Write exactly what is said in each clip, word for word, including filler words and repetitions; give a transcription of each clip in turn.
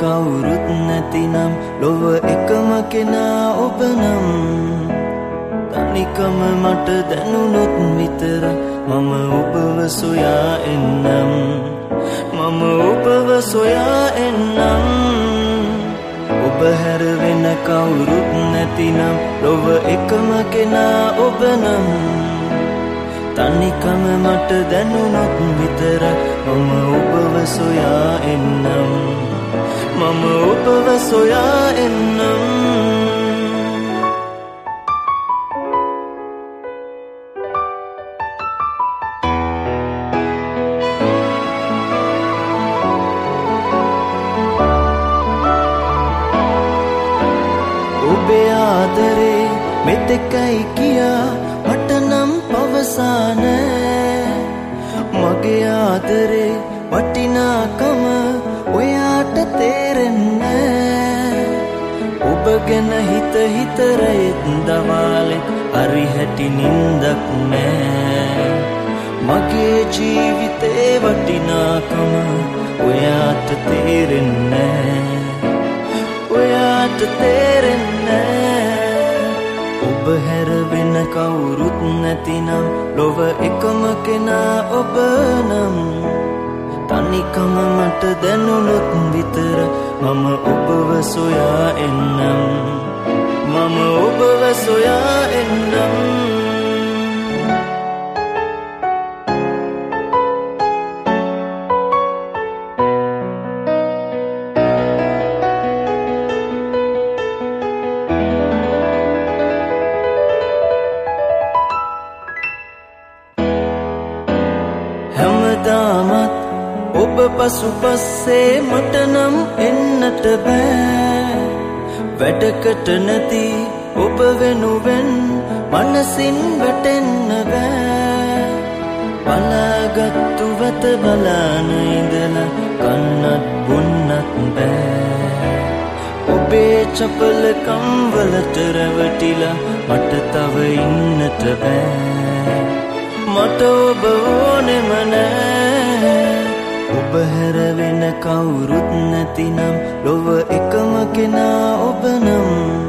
කවුරුත් නැතිනම් ලොව එකම කෙනා ඔබ නම් තනිකම මට දැනුනොත් විතර මම ඔබව සොයා එන්නම් මම ඔබව සොයා එන්නම් ඔබ හැර වෙන කවුරුත් නැතිනම් ලොව එකම කෙනා ඔබ නම් තනිකම මට දැනුනොත් විතර මම ඔබව සොයා එන්නම් මම ඔබව සොයා එන්නම් ඔබේ ආදරේ මෙතෙකයි කියා මට නම් පවසාන මගේ ආදරේ වටිනාකම ඔයාට තේරෙන්නේ ඔබ ගැන හිත හිත රැත් දවාලෙත් හරි හැටි නින්දක් නෑ මගේ ජීවිතේ වටිනාකම ඔයාට තේරෙන්නේ ඔයාට තේරෙන්නේ ඔබ හැර වෙන කවුරුත් නැතිනම් ලොව එකම කෙනා ඔබ නම් තනිකම මට දැනුනොත් විතර මම ඔබව සොයා එන්නම් මම ඔබව සොයා එන්නම් හැමදාමත් ඔබ පසු පස්සේ මට නම් එන්නට බෑ වැඩකට නැති ඔබ වෙනුවෙන් මනසින් වැටෙන්න බෑ බලාගත්තු වත බලාන ඉඳලා කන්නත් බොන්නත් බෑ ඔබේ චපලකම් වලට රැවටිලා මට තව ඉන්නට බෑ මට ඔබ ඕනෙම නෑ ඔබ හැර වෙන කවුරුත් නැතිනම් ලොව එකම කෙනා ඔබ නම්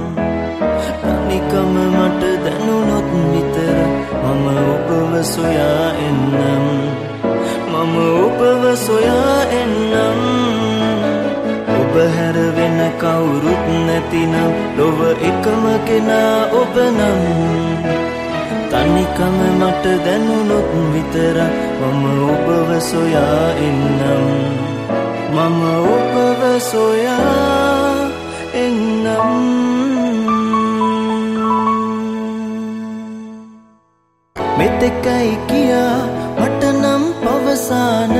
තනිකම මට දැනුනොත් විතර මම ඔබව සොයා එන්නම් මම ඔබව සොයා එන්නම් ඔබ හැර වෙන කවුරුත් නැතිනම් ලොව එකම කෙනා ඔබ නම් තනිකම මට දැනුනොත් විතර මම ඔබව සොයා එන්නම් මම ඔබව සොයා එන්නම් මෙතෙකයි කියා මට නම් පවසාන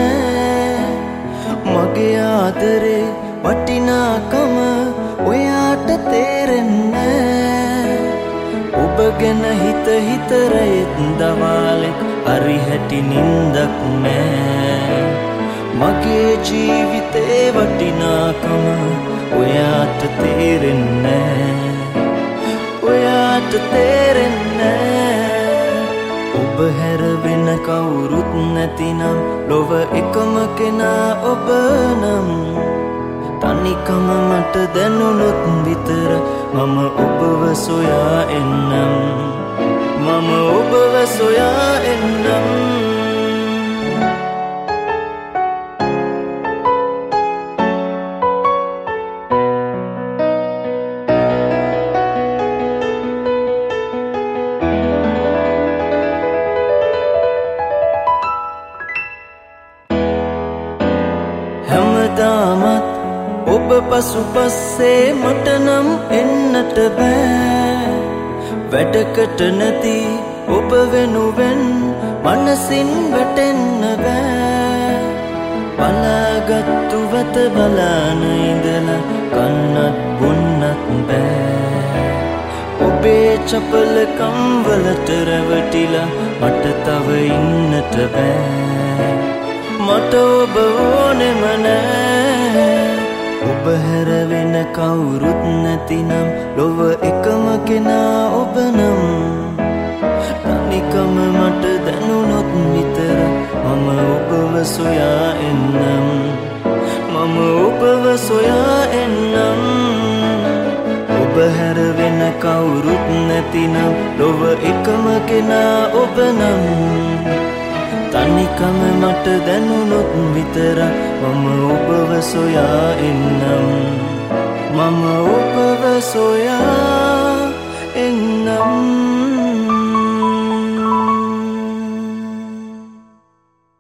මගේ ආදරේ වටිනාකම ඔයාට තේරෙන්නේ ඔබ ගැන හිත හිත රැත් දවාලෙත් හරි හැටි නින්දක් නෑ මගේ ජීවිතේ වටිනාකම ඔයාට තේරෙන්නේ ඔයාට තේරෙන්නේ ඔබ හැර වෙන කවුරුත් නැතිනම් ලොව එකම කෙනා ඔබ නම් තනිකම මට දැනුනොත් විතර මම ඔබව සොයා එන්නම් මම ඔබව සොයා එන්නම් හැමදාමත් ඔබ පසු පස්සේ මට නම් එන්නට බෑ වැඩකට නැති ඔබ වෙනුවෙන් මනසින් වැටෙන්න බෑ බලාගත්තු වත බලාන ඉඳලා කන්නත් බොන්නත් බෑ ඔබේ චපලකම් වලට රැවටිලා මට තව ඉන්නට බෑ මට ඔබ ඕනෙම නෑ ඔබ හැර වෙන කවුරුත් නැතිනම් ලොව එකම කෙනා ඔබ නම් තනිකම මට දැනුනොත් විතර මම ඔබව සොයා එන්නම් මම ඔබව සොයා එන්නම් ඔබ හැර වෙන කවුරුත් නැතිනම් ලොව එකම කෙනා ඔබ නම් තනිකම මට දැනුනොත් විතරක් මම ඔබව සොයා එන්නම් මම ඔබව සොයා